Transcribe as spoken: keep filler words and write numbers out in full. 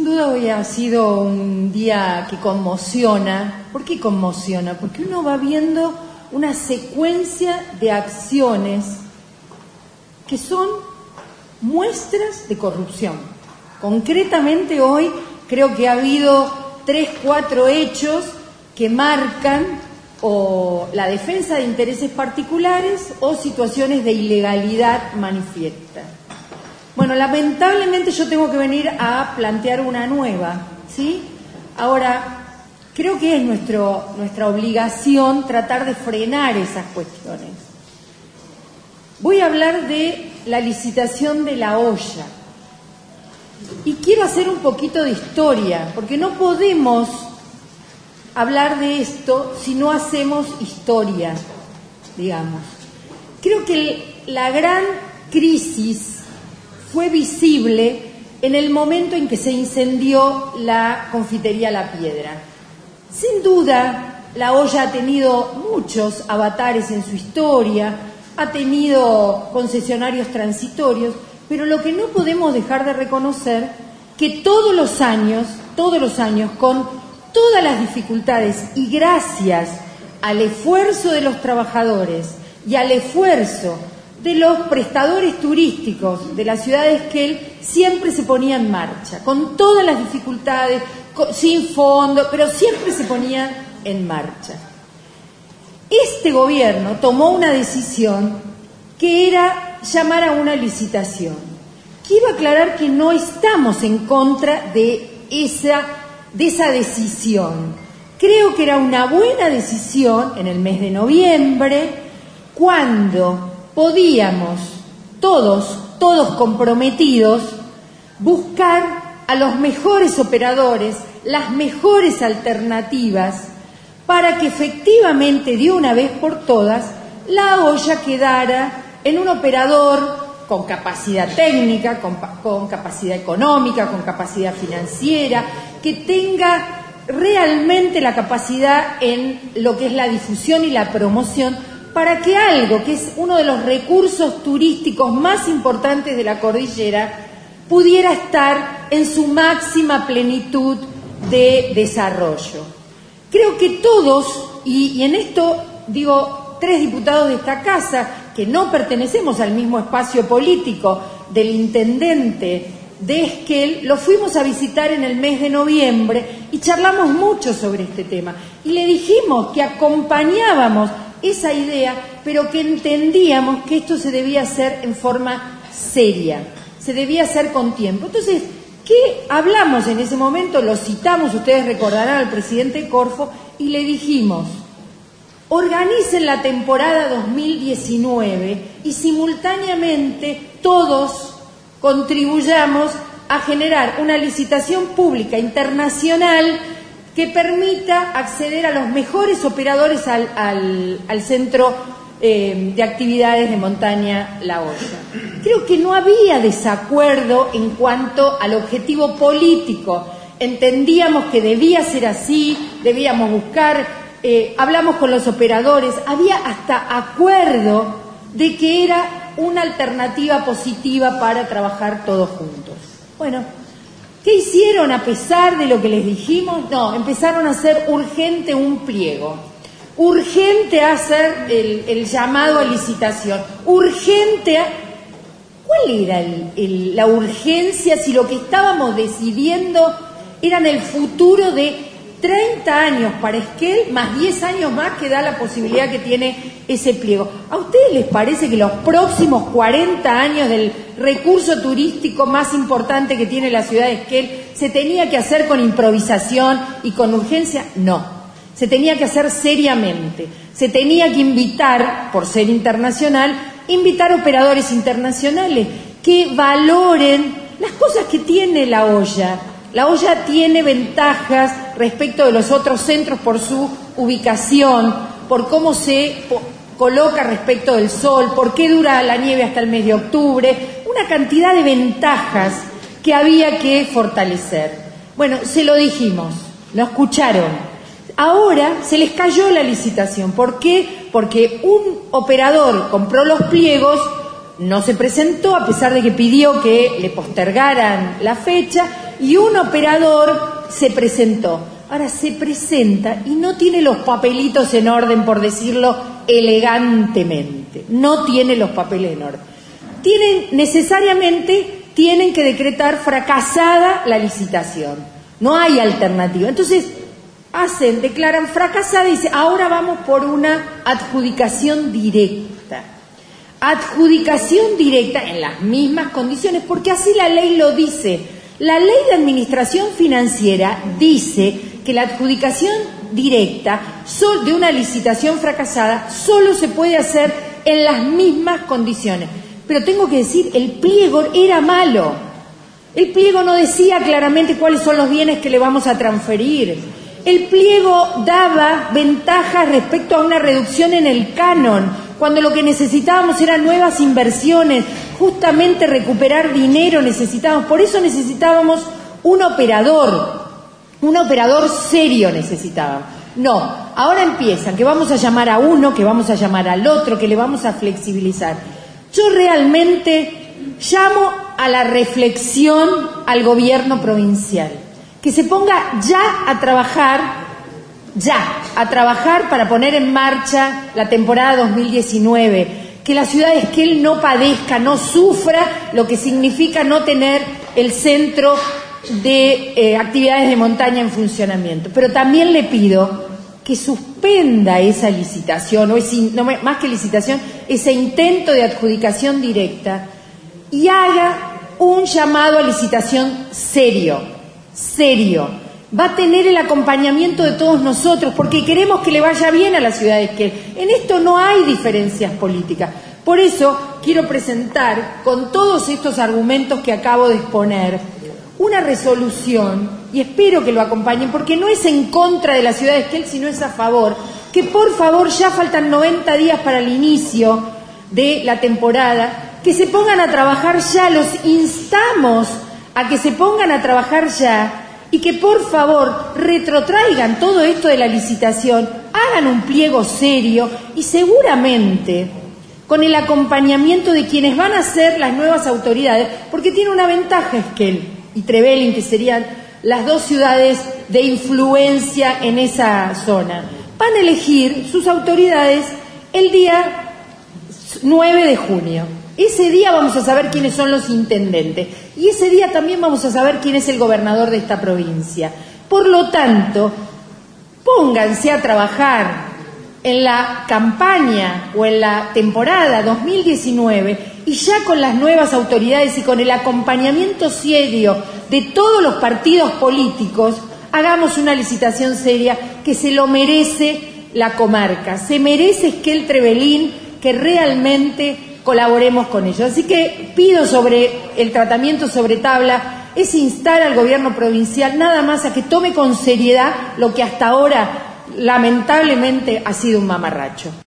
duda hoy ha sido un día que conmociona. ¿Por qué conmociona? Porque uno va viendo una secuencia de acciones que son muestras de corrupción. Concretamente hoy creo que ha habido tres, cuatro hechos que marcan o la defensa de intereses particulares o situaciones de ilegalidad manifiesta. Bueno, lamentablemente yo tengo que venir a plantear una nueva, ¿sí? Ahora, creo que es nuestro, nuestra obligación tratar de frenar esas cuestiones. Voy a hablar de la licitación de La Olla. Y quiero hacer un poquito de historia, porque no podemos hablar de esto si no hacemos historia, digamos. Creo que la gran crisis fue visible en el momento en que se incendió la confitería La Piedra. Sin duda, La Olla ha tenido muchos avatares en su historia, ha tenido concesionarios transitorios, pero lo que no podemos dejar de reconocer que todos los años, todos los años, con todas las dificultades y gracias al esfuerzo de los trabajadores y al esfuerzo de los prestadores turísticos de la ciudad de Esquel, siempre se ponía en marcha, con todas las dificultades, sin fondo, pero siempre se ponía en marcha. Este gobierno tomó una decisión que era llamar a una licitación. Quiero aclarar que no estamos en contra de esa, de esa decisión. Creo que era una buena decisión en el mes de noviembre, cuando podíamos, todos, todos comprometidos, buscar a los mejores operadores, las mejores alternativas, para que efectivamente, de una vez por todas, La Olla quedara en un operador con capacidad técnica, con, con capacidad económica, con capacidad financiera, que tenga realmente la capacidad en lo que es la difusión y la promoción, para que algo que es uno de los recursos turísticos más importantes de la cordillera pudiera estar en su máxima plenitud de desarrollo. Creo que todos, y, y en esto digo, tres diputados de esta casa, que no pertenecemos al mismo espacio político del intendente de Esquel, lo fuimos a visitar en el mes de noviembre y charlamos mucho sobre este tema. Y le dijimos que acompañábamos esa idea, pero que entendíamos que esto se debía hacer en forma seria, se debía hacer con tiempo. Entonces, ¿qué hablamos en ese momento? Lo citamos, ustedes recordarán, al presidente Corfo, y le dijimos: organicen la temporada dos mil diecinueve y simultáneamente todos contribuyamos a generar una licitación pública internacional que permita acceder a los mejores operadores al, al, al centro eh, de actividades de montaña La Olla. Creo que no había desacuerdo en cuanto al objetivo político. Entendíamos que debía ser así, debíamos buscar, eh, hablamos con los operadores, había hasta acuerdo de que era una alternativa positiva para trabajar todos juntos. Bueno, ¿qué hicieron a pesar de lo que les dijimos? No, empezaron a hacer urgente un pliego, urgente a hacer el, el llamado a licitación, urgente a... ¿Cuál era el, el, la urgencia si lo que estábamos decidiendo eran el futuro de treinta años para Esquel, más diez años más que da la posibilidad que tiene ese pliego? ¿A ustedes les parece que los próximos cuarenta años del recurso turístico más importante que tiene la ciudad de Esquel se tenía que hacer con improvisación y con urgencia? No, se tenía que hacer seriamente, se tenía que invitar, por ser internacional, invitar operadores internacionales que valoren las cosas que tiene La Olla. La Olla tiene ventajas respecto de los otros centros por su ubicación, por cómo se coloca respecto del sol, por qué dura la nieve hasta el mes de octubre, una cantidad de ventajas que había que fortalecer. Bueno, se lo dijimos, lo escucharon. Ahora se les cayó la licitación. ¿Por qué? Porque un operador compró los pliegos no se presentó, a pesar de que pidió que le postergaran la fecha, y un operador se presentó. Ahora se presenta y no tiene los papelitos en orden, por decirlo elegantemente. No tiene los papeles en orden. Tienen, necesariamente tienen que decretar fracasada la licitación. No hay alternativa. Entonces, hacen, declaran fracasada y dicen, ahora vamos por una adjudicación directa. Adjudicación directa en las mismas condiciones, porque así la ley lo dice. La ley de administración financiera dice que la adjudicación directa de una licitación fracasada solo se puede hacer en las mismas condiciones. Pero tengo que decir, el pliego era malo. El pliego no decía claramente cuáles son los bienes que le vamos a transferir. El pliego daba ventajas respecto a una reducción en el canon, cuando lo que necesitábamos eran nuevas inversiones, justamente recuperar dinero necesitábamos. Por eso necesitábamos un operador, un operador serio necesitábamos. No, ahora empiezan, que vamos a llamar a uno, que vamos a llamar al otro, que le vamos a flexibilizar. Yo realmente llamo a la reflexión al gobierno provincial, que se ponga ya a trabajar, ya, a trabajar para poner en marcha la temporada dos mil diecinueve, que la ciudad de Esquel no padezca, no sufra lo que significa no tener el centro de eh, actividades de montaña en funcionamiento. Pero también le pido que suspenda esa licitación, o ese, no, más que licitación, ese intento de adjudicación directa, y haga un llamado a licitación serio, serio. Va a tener el acompañamiento de todos nosotros, porque queremos que le vaya bien a la ciudad de Esquel. En esto no hay diferencias políticas. Por eso quiero presentar, con todos estos argumentos que acabo de exponer, una resolución, y espero que lo acompañen, porque no es en contra de la ciudad de Esquel, sino es a favor, que por favor, ya faltan noventa días para el inicio de la temporada, que se pongan a trabajar ya, los instamos a que se pongan a trabajar ya, y que por favor retrotraigan todo esto de la licitación, hagan un pliego serio y seguramente con el acompañamiento de quienes van a ser las nuevas autoridades, porque tiene una ventaja Esquel y Trevelin, que serían las dos ciudades de influencia en esa zona. Van a elegir sus autoridades el día nueve de junio. Ese día vamos a saber quiénes son los intendentes y ese día también vamos a saber quién es el gobernador de esta provincia. Por lo tanto, pónganse a trabajar en la campaña o en la temporada dos mil diecinueve y ya con las nuevas autoridades y con el acompañamiento serio de todos los partidos políticos, hagamos una licitación seria que se lo merece la comarca, se merece Esquel Trevelin, que realmente colaboremos con ellos. Así que pido sobre el tratamiento sobre tabla, es instar al gobierno provincial nada más a que tome con seriedad lo que hasta ahora lamentablemente ha sido un mamarracho.